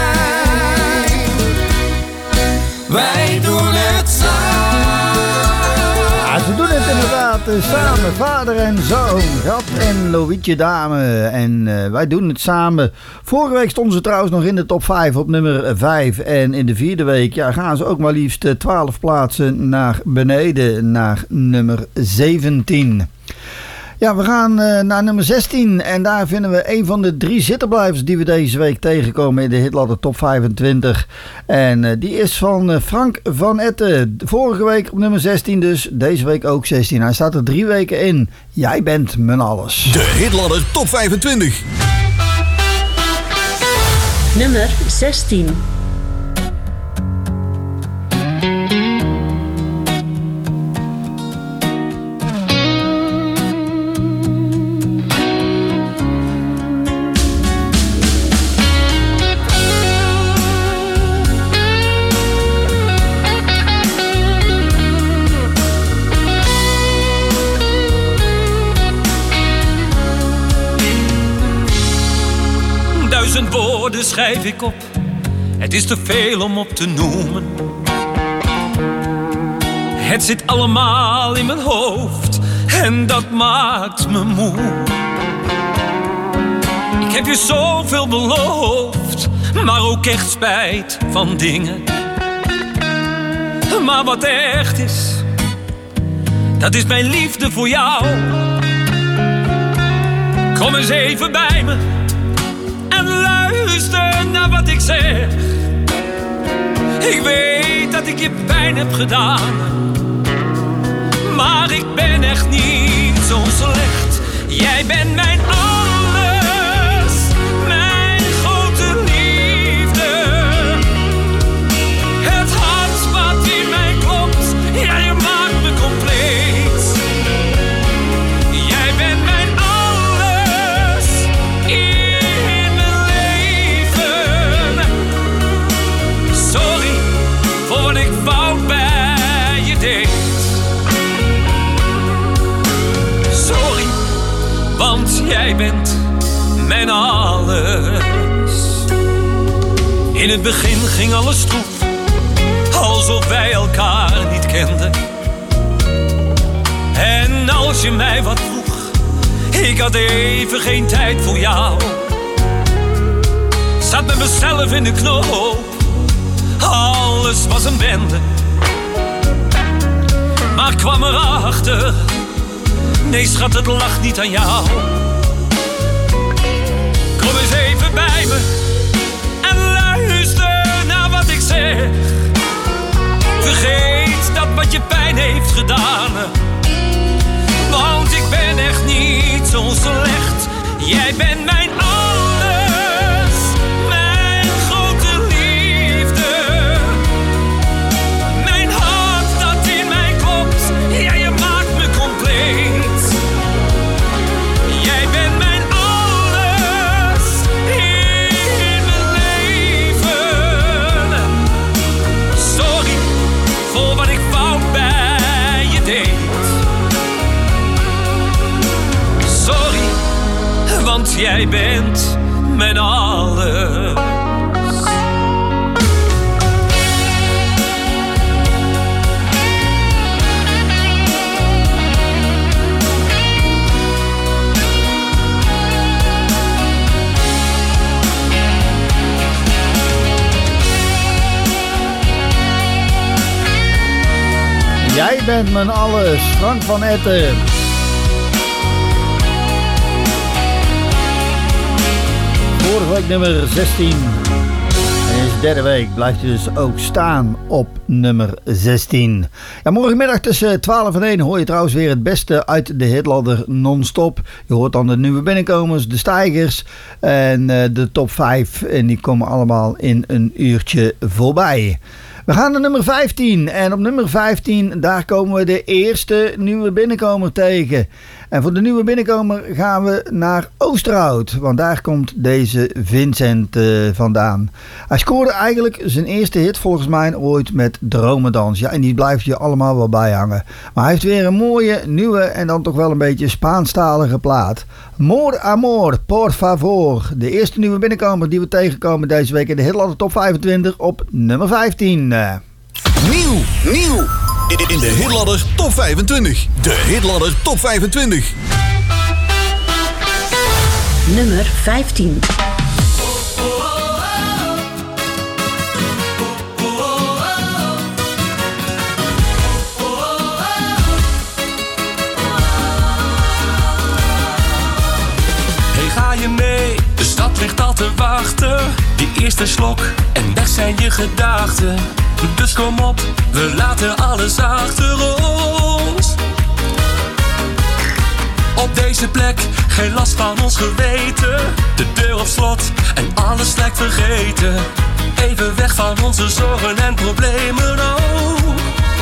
Wij doen het samen. Ja, ze doen het inderdaad samen, vader en zoon, Rad en Loïtje Dame. En wij doen het samen. Vorige week stonden ze trouwens nog in de top 5 op nummer 5. En in de vierde week gaan ze ook maar liefst 12 plaatsen naar beneden, naar nummer 17. Ja, we gaan naar nummer 16 en daar vinden we een van de 3 zitterblijvers die we deze week tegenkomen in de hitladder top 25. En die is van Frank van Etten. Vorige week op nummer 16 dus, deze week ook 16. Hij staat er 3 weken in. Jij bent mijn alles. De hitladder top 25. Nummer 16. Woorden schrijf ik op, het is te veel om op te noemen. Het zit allemaal in mijn hoofd en dat maakt me moe. Ik heb je zoveel beloofd, maar ook echt spijt van dingen. Maar wat echt is, dat is mijn liefde voor jou. Kom eens even bij me en luister naar wat ik zeg. Ik weet dat ik je pijn heb gedaan, maar ik ben echt niet zo slecht. Jij bent mijn alles, mijn grote liefde. Het hart wat in mij klopt, ja, je maakt me compleet. Jij bent mijn alles in mijn leven. Sorry voor wat ik fout bij je deed. Sorry, want jij bent mijn alles. In het begin ging alles stroef, alsof wij elkaar niet kenden. En als je mij wat vroeg, ik had even geen tijd voor jou. Zat met mezelf in de knoop, alles was een bende. Maar kwam erachter, nee schat, het lag niet aan jou. Kom eens even bij me en luister naar wat ik zeg. Vergeet dat wat je pijn heeft gedaan, want ik ben echt niet zo slecht. Jij bent mijn alles, mijn grote liefde. Mijn hart dat in mij klopt, ja, je maakt me compleet. Jij bent mijn alles in mijn leven. Sorry voor wat ik fout bij je deed. Sorry, want jij bent mijn alles. Jij bent mijn alles, Frank van Etten. Vorige week nummer 16. En in de derde week blijft hij dus ook staan op nummer 16. Ja, morgenmiddag tussen 12 en 1 hoor je trouwens weer het beste uit de hitladder non-stop. Je hoort dan de nieuwe binnenkomers, de stijgers en de top 5. En die komen allemaal in een uurtje voorbij. We gaan naar nummer 15 en op nummer 15 daar komen we de eerste nieuwe binnenkomer tegen. En voor de nieuwe binnenkomer gaan we naar Oosterhout, want daar komt deze Vincent vandaan. Hij scoorde eigenlijk zijn eerste hit volgens mij ooit met Dromedans. Ja, en die blijft je allemaal wel bijhangen. Maar hij heeft weer een mooie, nieuwe en dan toch wel een beetje Spaanstalige plaat. More Amor, por favor. De eerste nieuwe binnenkomer die we tegenkomen deze week in de Hitladder Top 25 op nummer 15. Nieuw! In de Hitladder Top 25. De Hitladder Top 25. Nummer 15. Hey, ga je mee? De stad ligt al te wachten. Die eerste slok en weg zijn je gedachten. Dus kom op, we laten alles achter ons. Op deze plek, geen last van ons geweten. De deur op slot en alles lijkt vergeten. Even weg van onze zorgen en problemen ook.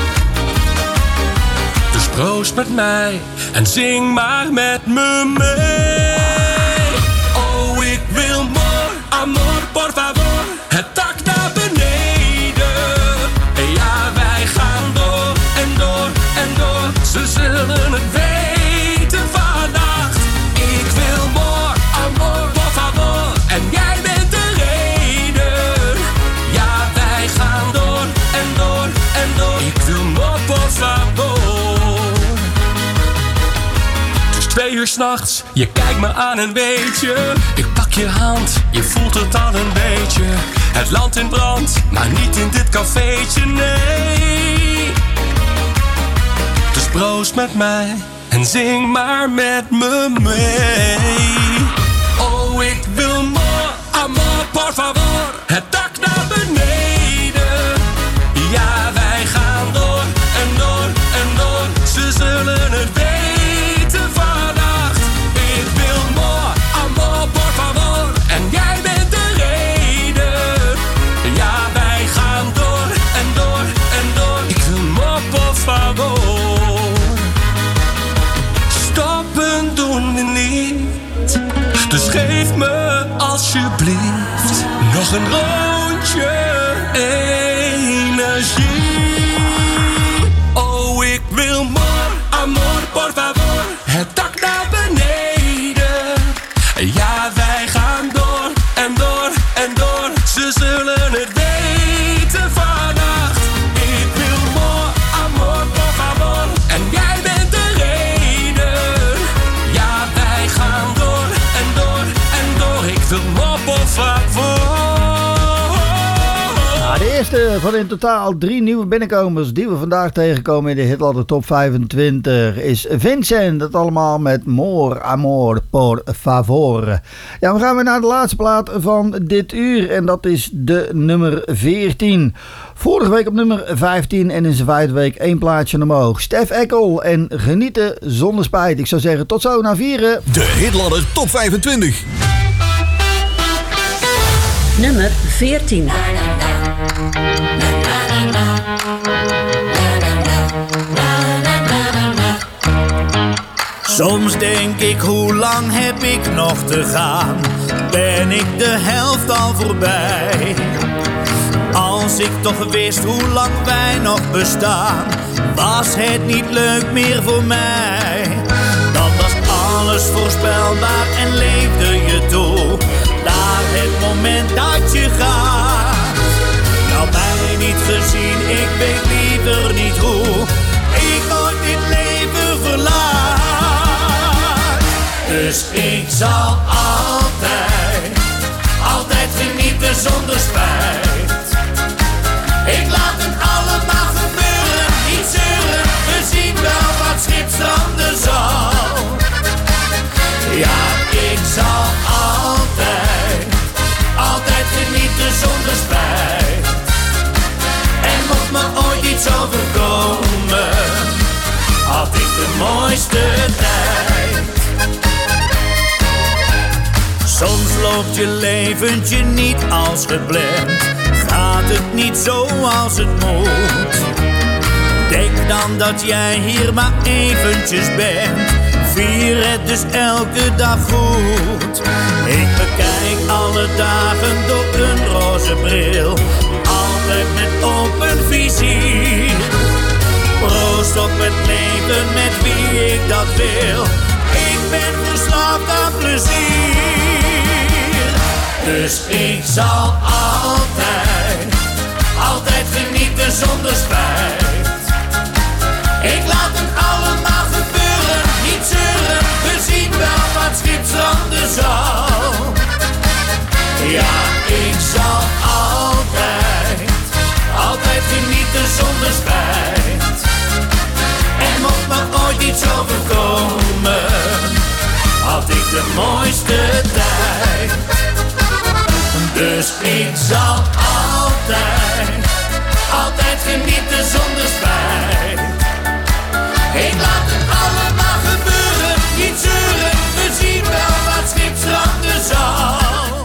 Dus proost met mij en zing maar met me mee. Oh, ik wil more, amor, por favor. Het dak naar beneden. Ze zullen het weten vannacht. Ik wil more, amor, por favor. En jij bent de reden. Ja, wij gaan door en door en door. Ik wil more, por favor. Het is 2 uur 's nachts, je kijkt me aan en weet je. Ik pak je hand, je voelt het al een beetje. Het land in brand, maar niet in dit cafeetje, nee. Dus proost met mij en zing maar met me mee. Oh, ik wil more, amor, por favor. Het dak naar beneden. Ja, wij gaan door en door en door. Ze zullen het weten vannacht. Ik wil more, amor, por favor. En jij bent de reden. Ja, wij gaan door en door en door. Ik wil more, por favor. Stoppen doen we niet. Dus geef me alsjeblieft nog een rondje energie. Oh, ik wil more, amor, por favor. Het dak naar beneden. Ja, wij gaan door en door en door. Ze zullen het weten vannacht. Ik wil more, amor, por favor. En jij bent de reden. Ja, wij gaan door en door en door. Ik wil more, por favor. De eerste van in totaal 3 nieuwe binnenkomers die we vandaag tegenkomen in de Hitladder Top 25 is Vincent. Dat allemaal met More Amor por favor. Ja, we gaan weer naar de laatste plaat van dit uur en dat is de nummer 14. Vorige week op nummer 15 en in zijn 5e week 1 plaatsje omhoog. Stef Eckel en Genieten zonder spijt. Ik zou zeggen tot zo na 4. De Hitladder Top 25. Nummer 14. Soms denk ik, hoe lang heb ik nog te gaan? Ben ik de helft al voorbij? Als ik toch wist hoe lang wij nog bestaan, was het niet leuk meer voor mij. Dan was alles voorspelbaar en leefde je toe naar het moment dat je gaat. Nou, mij niet gezien, ik weet liever niet hoe ik ooit dit leven verlaat. Dus ik zal altijd genieten zonder spijt. Ik laat het allemaal gebeuren, niet zeuren. We zien wel wat schip stranden zal. Ja, ik zal altijd iets overkomen, had ik de mooiste tijd. Soms loopt je leventje niet als gepland, gaat het niet zoals het moet. Denk dan dat jij hier maar eventjes bent, vier het dus elke dag goed. Ik bekijk alle dagen door een roze bril, altijd met open vizier. Proost op het leven met wie ik dat wil, ik ben verslaafd aan plezier. Dus ik zal altijd genieten zonder spijt. Ik laat het allemaal gebeuren, niet zeuren, we zien wel wat schipstranden zal. Ja, ik zal altijd genieten zonder spijt. En mocht me ooit iets overkomen, had ik de mooiste tijd. Dus ik zal altijd genieten zonder spijt. Ik laat het allemaal gebeuren, niet zeuren, we zien wel wat schipstranden zal.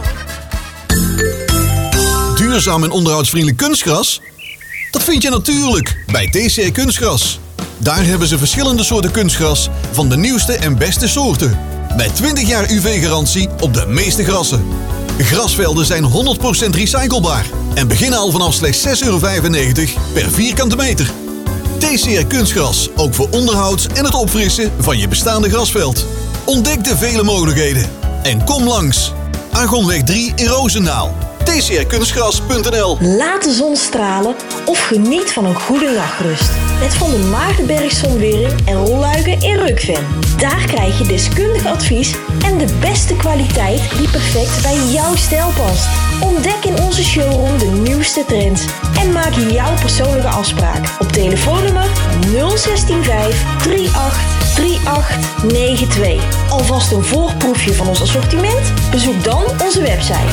Duurzaam en onderhoudsvriendelijk kunstgras? Dat vind je natuurlijk bij TCR Kunstgras. Daar hebben ze verschillende soorten kunstgras van de nieuwste en beste soorten. Met 20 jaar UV-garantie op de meeste grassen. Grasvelden zijn 100% recyclebaar en beginnen al vanaf slechts €6,95 per vierkante meter. TCR Kunstgras, ook voor onderhoud en het opfrissen van je bestaande grasveld. Ontdek de vele mogelijkheden en kom langs. Argonweg 3 in Roosendaal. tcrkunstgras.nl. Laat de zon stralen of geniet van een goede nachtrust. Met Van der Maartenberg Zonwering en Rolluiken in Rukven. Daar krijg je deskundig advies en de beste kwaliteit die perfect bij jouw stijl past. Ontdek in onze showroom de nieuwste trends en maak jouw persoonlijke afspraak op telefoonnummer 0165 38 3892. Alvast een voorproefje van ons assortiment? Bezoek dan onze website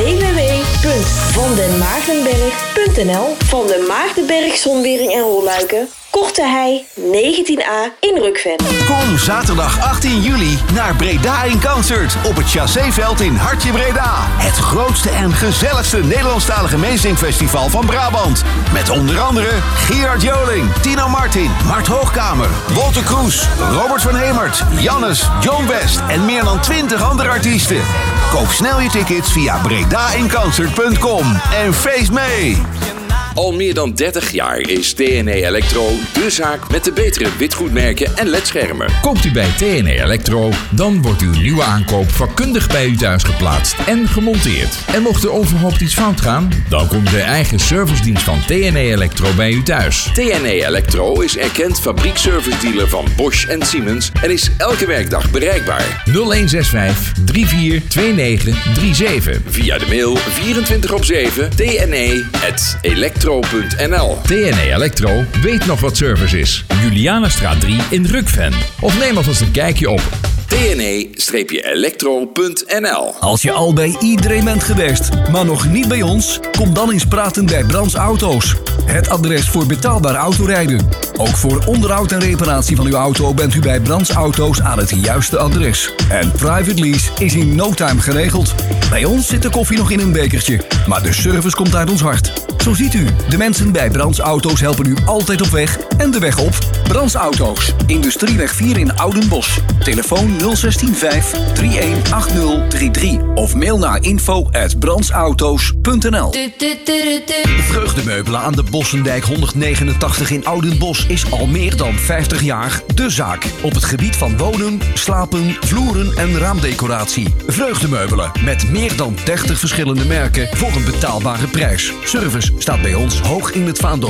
www.vandenmaartenberg.nl. Van den Maartenberg Zonwering en Rolluiken, Korte Hei 19A in Rukven. Kom zaterdag 18 juli naar Breda in Concert op het Chasséveld in Hartje Breda. Het grootste en gezelligste Nederlandstalige meezingfestival van Brabant. Met onder andere Gerard Joling, Tino Martin, Mart Hoogkamer, Walter Kroes, Robert van Hemert, Jannes, John West en meer dan 20 andere artiesten. Koop snel je tickets via bredainconcert.com en feest mee! Al meer dan 30 jaar is TNE Electro de zaak met de betere witgoedmerken en ledschermen. Koopt u bij TNE Electro, dan wordt uw nieuwe aankoop vakkundig bij u thuis geplaatst en gemonteerd. En mocht er onverhoopt iets fout gaan, dan komt de eigen servicedienst van TNE Electro bij u thuis. TNE Electro is erkend fabriekservice-dealer van Bosch en Siemens en is elke werkdag bereikbaar. 0165 342937. Via de mail 24/7 tne@electro.nl. TNE Electro weet nog wat service is. Julianastraat 3 in Rukven. Of neem alvast een kijkje op tne-electro.nl. Als je al bij iedereen bent geweest, maar nog niet bij ons, kom dan eens praten bij Brands Auto's. Het adres voor betaalbaar autorijden. Ook voor onderhoud en reparatie van uw auto bent u bij Brands Auto's aan het juiste adres. En private lease is in no time geregeld. Bij ons zit de koffie nog in een bekertje, maar de service komt uit ons hart. Zo ziet u, de mensen bij Brands Auto's helpen u altijd op weg en de weg op. Brands Auto's, Industrieweg 4 in Oudenbosch. Telefoon 016 318033 of mail naar info@brandsauto's.nl. Vreugdemeubelen aan de Bossendijk 189 in Oudenbosch is al meer dan 50 jaar de zaak op het gebied van wonen, slapen, vloeren en raamdecoratie. Vreugdemeubelen met meer dan 30 verschillende merken voor een betaalbare prijs. Service staat bij ons hoog in het vaandel.